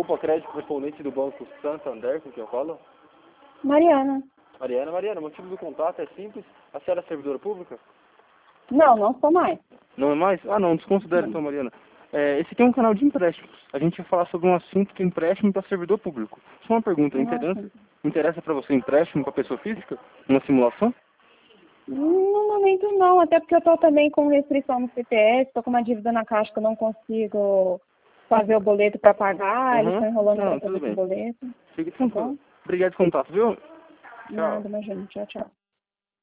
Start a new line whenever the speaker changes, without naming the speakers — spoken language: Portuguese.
Opa Crédito, correspondente do Banco Santander, com quem eu falo?
Mariana.
Mariana, o motivo do contato é simples. A senhora é servidora pública?
Não sou mais.
Não é mais? Ah, não, desconsidere então, Mariana. Esse aqui é um canal de empréstimos. A gente vai falar sobre um assunto de empréstimo para servidor público. Só uma pergunta, interessa para você empréstimo para pessoa física? Uma simulação?
No momento não, até porque eu estou também com restrição no CPF, estou com uma dívida na caixa que eu não consigo fazer o boleto para pagar, eles estão enrolando para fazer esse boleto.
Fique tranquilo. Obrigado pelo contato, viu? Tchau.
Nada, imagina. Tchau.